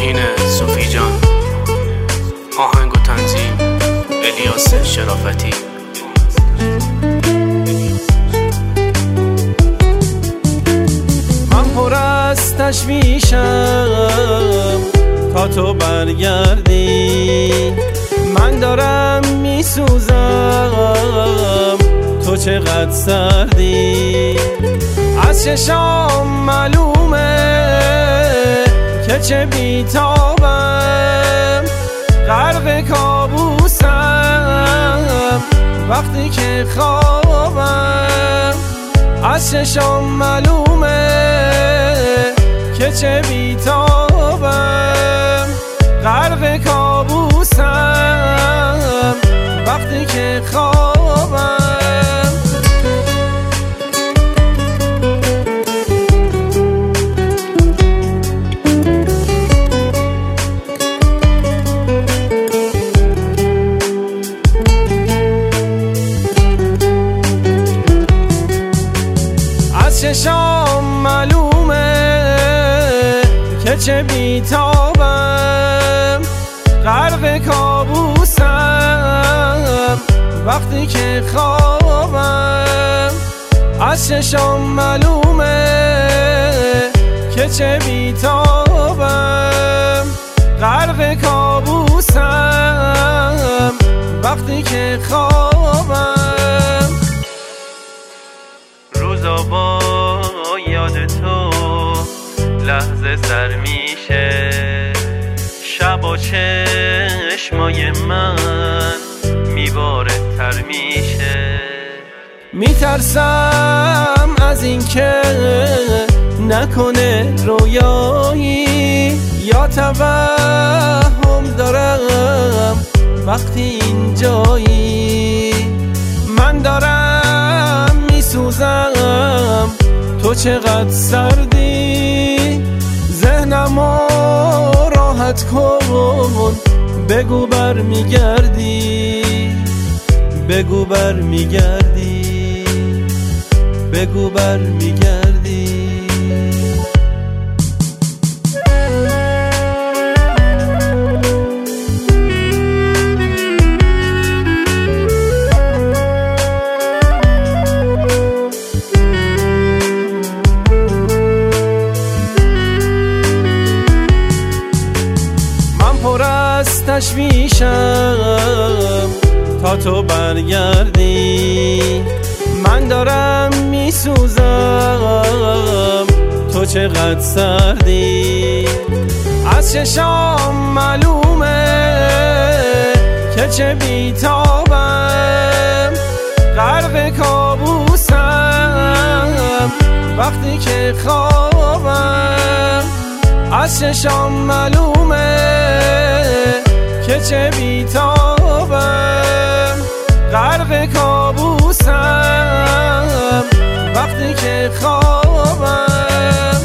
آیین صوفی جان. آهنگ و تنظیم الیاس شرافتی. من پر از تشویشم تا تو برگردی، من دارم میسوزم تو چقدر سردی. از چشام معلومه که چه بیتابم، غرق کابوسم وقتی که خوابم. از چشام معلومه که چه بیتابم، غرق کابوسم وقتی که خوابم. از چشام معلومه که چه بیتابم، غرق کابوسم وقتی که خوابم. از چشام معلومه که چه بیتابم، غرق کابوسم وقتی که خوابم. روزا با یاد تو لحظه سر میشه، شب و چشمای من میباره تر میشه. میترسم از این که نکنه رویایی، یا توهم دارم وقتی اینجایی. من دارم میسوزم تو چقدر سردی، ذهنمو راحت کن بگو برمیگردی، بگو برمیگردی، بگو برمیگردی. پر از تشویشم تا تو برگردی، من دارم میسوزم تو چقدر سردی. از چشام معلومه که چه بیتابم، غرق کابوسم وقتی که خوابم. از چشام معلومه که چه بیتابم، غرق کابوسم وقتی که خوابم.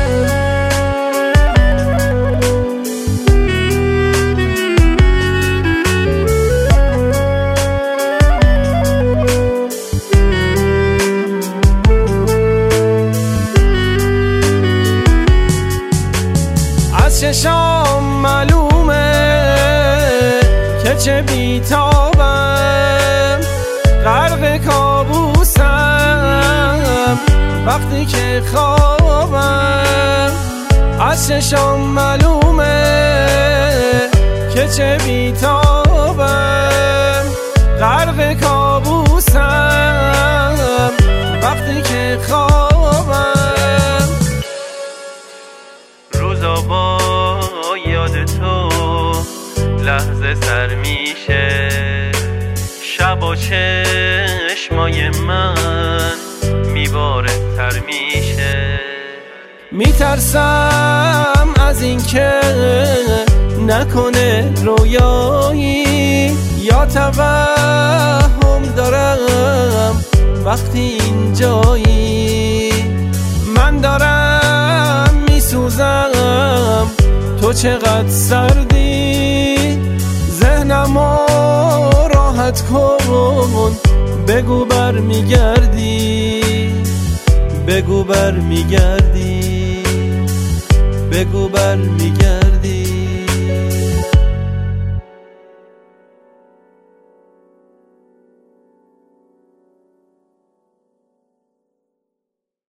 از چشام معلومه که چه بیتابم، غرق کابوسم وقتی که خوابم. از چشام معلومه که چه بیتابم، غرق کابوسم وقتی که خوابم. روزا با یاد تو لحظه سر میشه، شب و چشمای من میباره تر میشه. میترسم از این که نکنه رویایی، یا توهم دارم وقتی اینجایی. من دارم میسوزم تو چقدر سردی، ذهنمو راحت کن بگو برمیگردی، بگو برمیگردی، بگو برمیگردی.